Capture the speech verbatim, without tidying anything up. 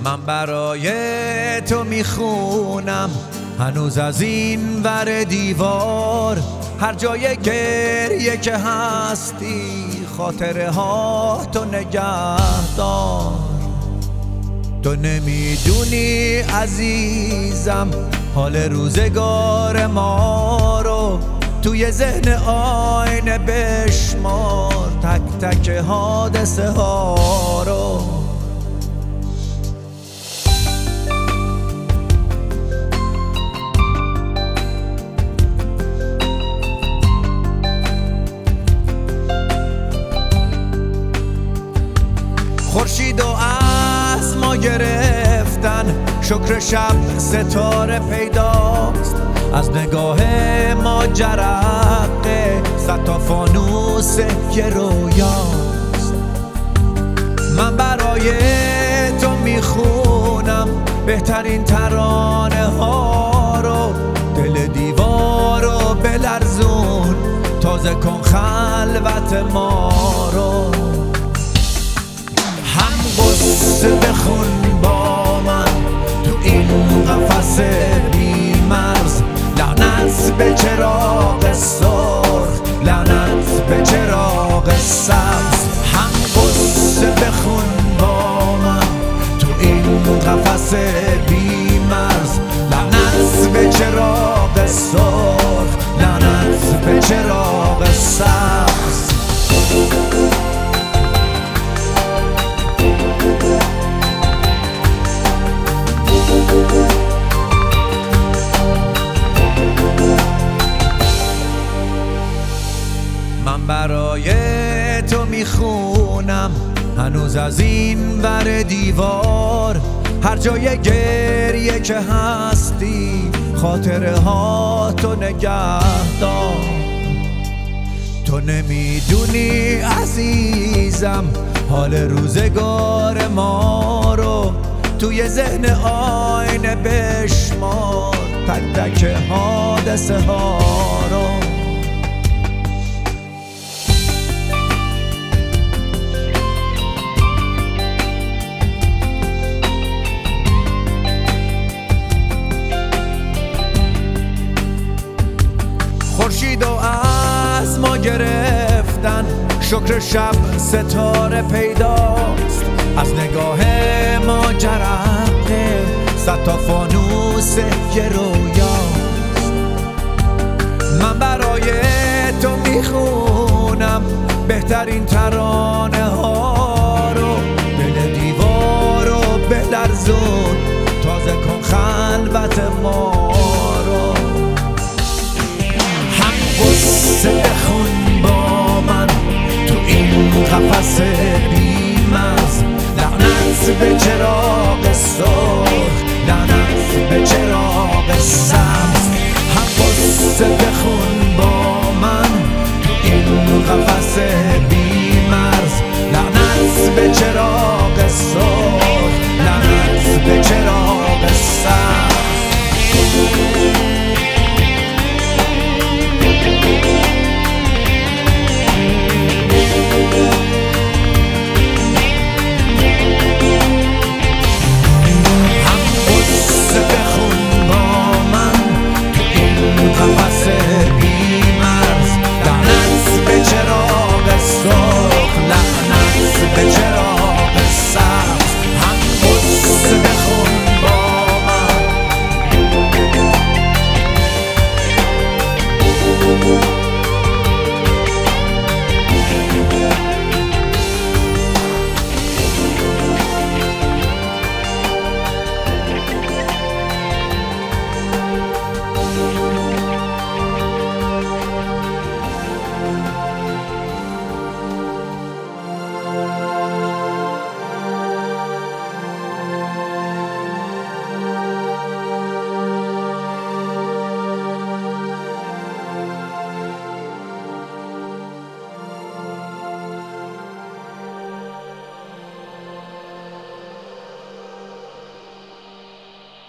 من برای تو میخونم هنوز از این ور دیوار، هر جای گریه که هستی خاطره ها تو نگه دار. تو نمیدونی عزیزم حال روزگار ما رو، توی ذهن آینه بشمار تک تک حادثه ها رو. خورشید و از ما گرفتن، شکر شب ستاره پیداست، از نگاه ما جرقه صد تا فانوس یه رویاست. من برای تو میخونم بهترین ترانه ها رو، دل دیوار رو بلرزون، تازه کن خلوت ما رو. هم قصه بخون با من تو این قفس بی مرز، لعنت به چراغ سرخ، لعنت به چراغ سبز. هم قصه بخون با من تو این قفس بی مرز، لعنت به چراغ سرخ، لعنت به چراغ سبز. من برای تو میخونم هنوز از این ور دیوار، هر جای گریه که هستی خاطره ها تو نگه دار. تو نمیدونی عزیزم حال روزگار ما رو، توی ذهن آینه بشمار تک تک حادثه ها رو. خورشید و از ما گرفتن، شکر شب ستاره پیداست، از نگاه ما جرقه صد تا فانوس یه رویاست. من برای تو میخونم بهترین ترانه ها رو، دل دیوار رو بلرزون، تازه کن خلوت ما